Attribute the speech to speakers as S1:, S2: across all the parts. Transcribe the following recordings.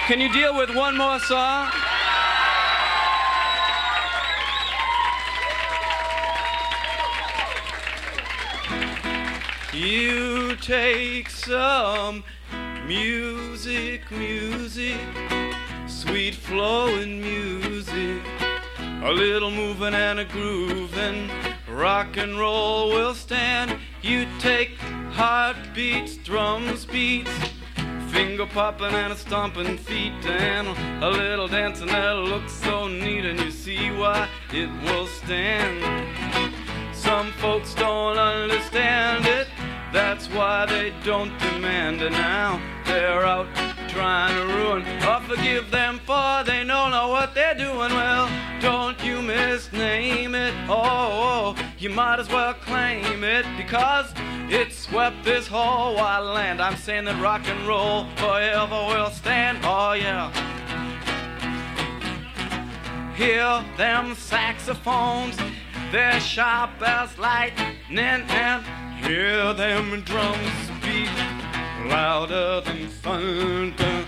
S1: Can you deal with one more song? You take some music, sweet flowing music, a little moving and a grooving, rock and roll will stand. You take heartbeats, drums, beats, finger popping and a stomping feet, and a little dancing that looks so neat, and you see why it will stand. Some folks don't understand it, that's why they don't demand it. Now they're out trying to ruin or forgive them, for they don't know what they're doing. Well, don't you misname it, oh, you might as well claim it, because it swept this whole wide land. I'm saying that rock and roll forever will stand, oh yeah. Hear them saxophones, they're sharp as lightning, and hear them drums beat louder than thunder.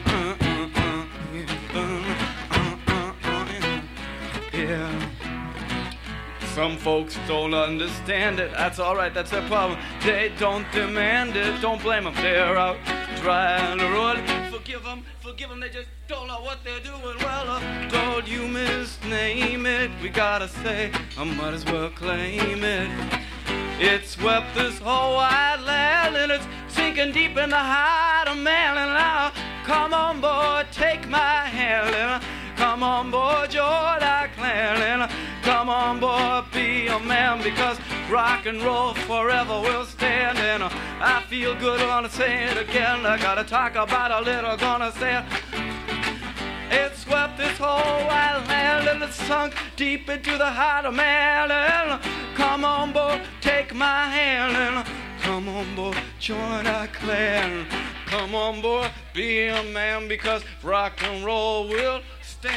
S1: Yeah. Some folks don't understand it, that's alright, that's their problem. They don't demand it, don't blame them, they're out trying to ruin it. Forgive them, they just don't know what they're doing. Well, don't you misname it, we gotta say, I might as well claim it. It swept this whole wide land, and it's sinking deep in the heart of man. And now, come on board, take my hand, and come on board, join our clan, and come on board, be a man, because rock and roll forever will stand. And I feel good, gonna say it again. I gotta talk about a little, gonna say it. It swept this whole wide land, and it sunk deep into the heart of man. And come on board, take my hand, and come on board, join our clan. Come on board, be a man, because rock and roll will stand.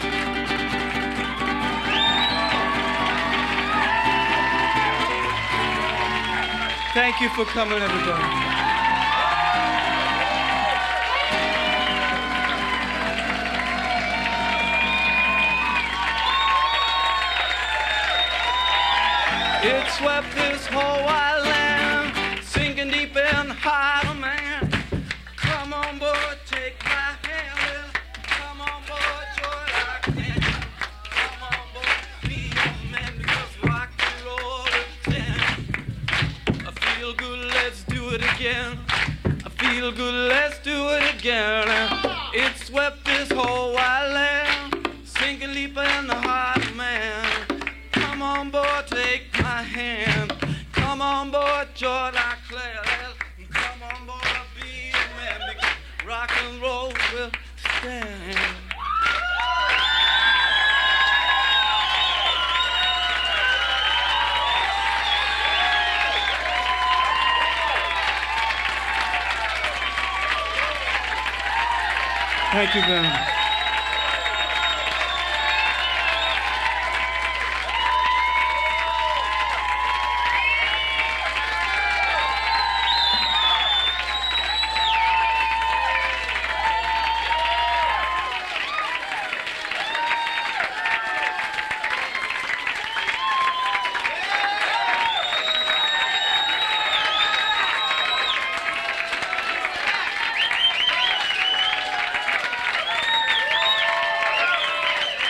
S1: Thank you for coming, everybody. It swept this whole wide land, sinking deep in the heart of man. Come on board, take my hand. Come on board, join our clan. Come on board, be a man, because rock and roll is stand. I feel good, let's do it again. I feel good, let's do it again. It swept this whole wide land, sinking deep in the heart of man. Come on board, take my hand. Come on board, join our clan. Come on board, be a man, because rock and roll will stand. Thank you very much.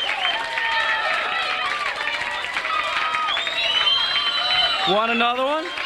S1: Want another one?